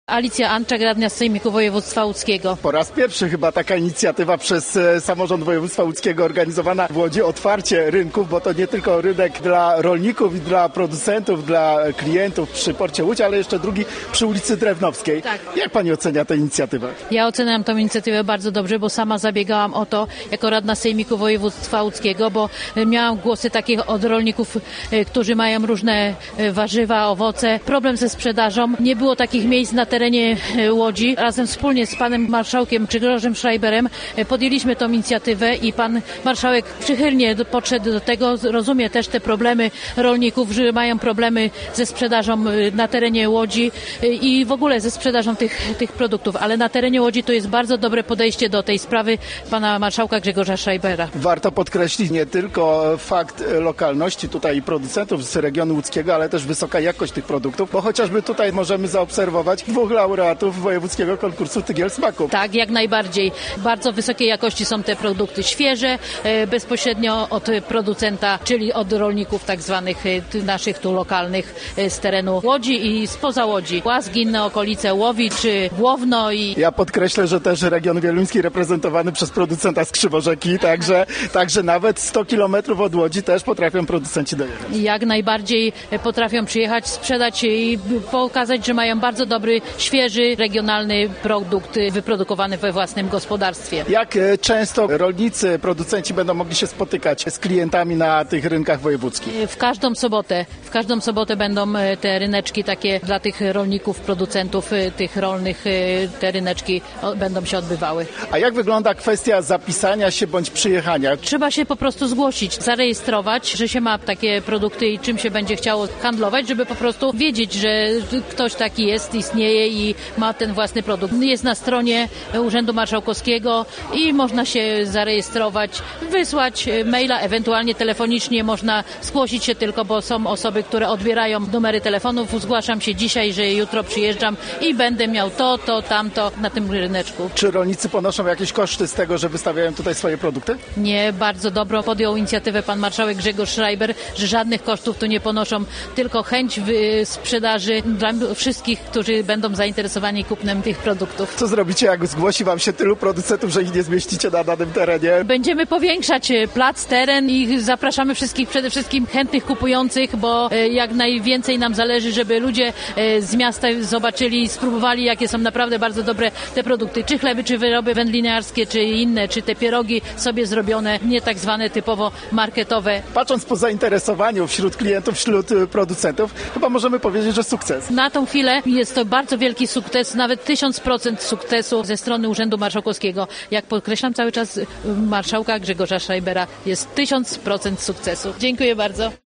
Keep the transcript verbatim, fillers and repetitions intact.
Alicja Anczak, radna Sejmiku Województwa Łódzkiego. Po raz pierwszy chyba taka inicjatywa przez samorząd województwa łódzkiego organizowana w Łodzi, otwarcie rynków, bo to nie tylko rynek dla rolników i dla producentów, dla klientów przy porcie Łódź, ale jeszcze drugi przy ulicy Drewnowskiej. Tak. Jak pani ocenia tę inicjatywę? Ja oceniam tę inicjatywę bardzo dobrze, bo sama zabiegałam o to jako radna Sejmiku Województwa Łódzkiego, bo miałam głosy takich od rolników, którzy mają różne warzywa, owoce, problem ze sprzedażą. Nie było takich miejsc na terenie Łodzi. Razem wspólnie z panem marszałkiem Grzegorzem Schreiberem podjęliśmy tą inicjatywę i pan marszałek przychylnie podszedł do tego, rozumie też te problemy rolników, że mają problemy ze sprzedażą na terenie Łodzi i w ogóle ze sprzedażą tych, tych produktów, ale na terenie Łodzi to jest bardzo dobre podejście do tej sprawy pana marszałka Grzegorza Schreibera. Warto podkreślić nie tylko fakt lokalności tutaj producentów z regionu łódzkiego, ale też wysoka jakość tych produktów, bo chociażby tutaj możemy zaobserwować dwóch laureatów wojewódzkiego konkursu Tygiel Smaku. Tak, jak najbardziej. Bardzo wysokiej jakości są te produkty świeże, bezpośrednio od producenta, czyli od rolników tak zwanych naszych tu lokalnych z terenu Łodzi i spoza Łodzi. Łaski, inne okolice Łowi czy Głowno. I ja podkreślę, że też region wieluński reprezentowany przez producenta z Krzyworzeki, także, także nawet sto kilometrów od Łodzi też potrafią producenci dojechać. Jak najbardziej potrafią przyjechać, sprzedać i pokazać, że mają bardzo dobry, świeży, regionalny produkt wyprodukowany we własnym gospodarstwie. Jak często rolnicy, producenci będą mogli się spotykać z klientami na tych rynkach wojewódzkich? W każdą sobotę. W każdą sobotę będą te ryneczki takie dla tych rolników, producentów tych rolnych, te ryneczki będą się odbywały. A jak wygląda kwestia zapisania się bądź przyjechania? Trzeba się po prostu zgłosić, zarejestrować, że się ma takie produkty i czym się będzie chciało handlować, żeby po prostu wiedzieć, że ktoś taki jest, istnieje i ma ten własny produkt. Jest na stronie Urzędu Marszałkowskiego i można się zarejestrować, wysłać maila, ewentualnie telefonicznie można zgłosić się tylko, bo są osoby, które odbierają numery telefonów. Zgłaszam się dzisiaj, że jutro przyjeżdżam i będę miał to, to, tamto na tym ryneczku. Czy rolnicy ponoszą jakieś koszty z tego, że wystawiają tutaj swoje produkty? Nie, bardzo dobro podjął inicjatywę pan marszałek Grzegorz Schreiber, że żadnych kosztów tu nie ponoszą, tylko chęć sprzedaży dla wszystkich, którzy będą zainteresowani kupnem tych produktów. Co zrobicie, jak zgłosi wam się tylu producentów, że ich nie zmieścicie na danym terenie? Będziemy powiększać plac, teren i zapraszamy wszystkich, przede wszystkim chętnych kupujących, bo jak najwięcej nam zależy, żeby ludzie z miasta zobaczyli i spróbowali, jakie są naprawdę bardzo dobre te produkty. Czy chleby, czy wyroby wędliniarskie, czy inne, czy te pierogi sobie zrobione, nie tak zwane typowo marketowe. Patrząc po zainteresowaniu wśród klientów, wśród producentów, chyba możemy powiedzieć, że sukces. Na tą chwilę jest to bardzo wielki sukces, nawet tysiąc procent sukcesu ze strony Urzędu Marszałkowskiego. Jak podkreślam cały czas, marszałka Grzegorza Schreibera jest tysiąc procent sukcesu. Dziękuję bardzo.